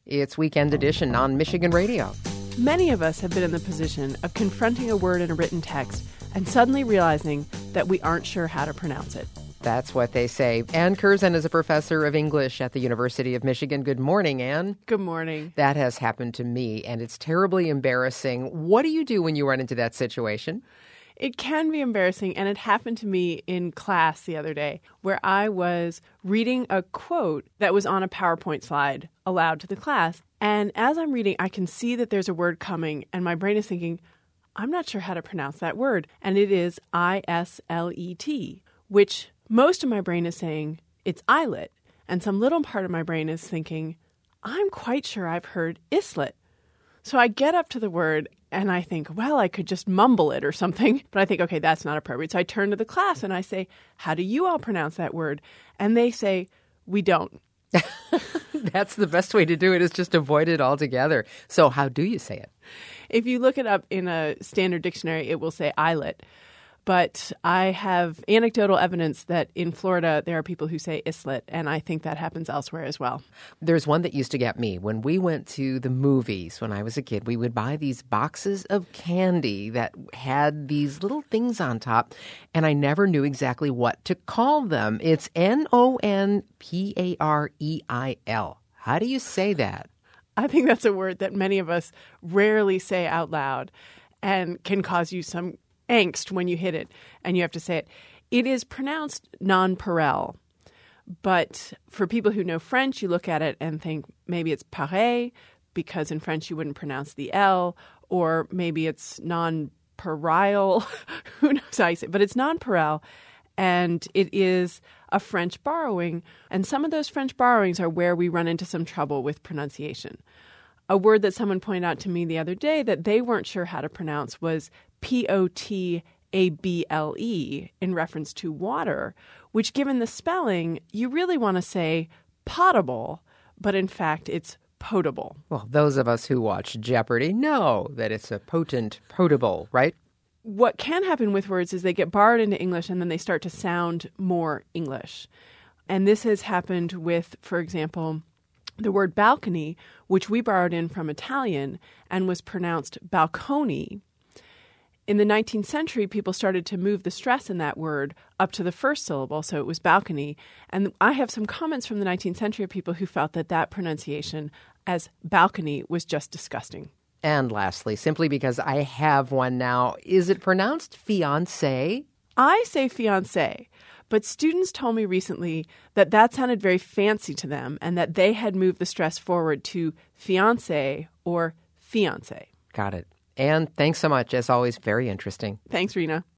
It's Weekend Edition on Michigan Radio. Many of us have been in the position of confronting a word in a written text and suddenly realizing that we aren't sure how to pronounce it. That's what they say. Ann Curzon is a professor of English at the University of Michigan. Good morning, Ann. Good morning. That has happened to me, and it's terribly embarrassing. What do you do when you run into that situation? It can be embarrassing, and it happened to me in class the other day where I was reading a quote that was on a PowerPoint slide aloud to the class. And as I'm reading, I can see that there's a word coming, and my brain is thinking, I'm not sure how to pronounce that word. And it is islet, which most of my brain is saying it's islet. And some little part of my brain is thinking, I'm quite sure I've heard islet. So I get up to the word and I think, well, I could just mumble it or something. But I think, okay, that's not appropriate. So I turn to the class and I say, how do you all pronounce that word? And they say, we don't. That's the best way to do it, is just avoid it altogether. So how do you say it? If you look it up in a standard dictionary, it will say islet. But I have anecdotal evidence that in Florida, there are people who say islet, and I think that happens elsewhere as well. There's one that used to get me. When we went to the movies when I was a kid, we would buy these boxes of candy that had these little things on top, and I never knew exactly what to call them. It's Nonpareil. How do you say that? I think that's a word that many of us rarely say out loud and can cause you some angst when you hit it and you have to say it. It is pronounced nonpareil, but for people who know French, you look at it and think maybe it's pareil because in French you wouldn't pronounce the L, or maybe it's nonpareil. Who knows how you say it? But it's nonpareil, and it is a French borrowing, and some of those French borrowings are where we run into some trouble with pronunciation. A word that someone pointed out to me the other day that they weren't sure how to pronounce was potable in reference to water, which given the spelling, you really want to say potable, but in fact it's potable. Well, those of us who watch Jeopardy know that it's a potent potable, right? What can happen with words is they get borrowed into English and then they start to sound more English. And this has happened with, for example, the word balcony, which we borrowed in from Italian and was pronounced balcony. In the 19th century, people started to move the stress in that word up to the first syllable, so it was balcony. And I have some comments from the 19th century of people who felt that that pronunciation as balcony was just disgusting. And lastly, simply because I have one now, is it pronounced fiancé? I say fiancé, but students told me recently that that sounded very fancy to them and that they had moved the stress forward to fiancé or fiancé. Got it. And thanks so much. As always, very interesting. Thanks, Rena.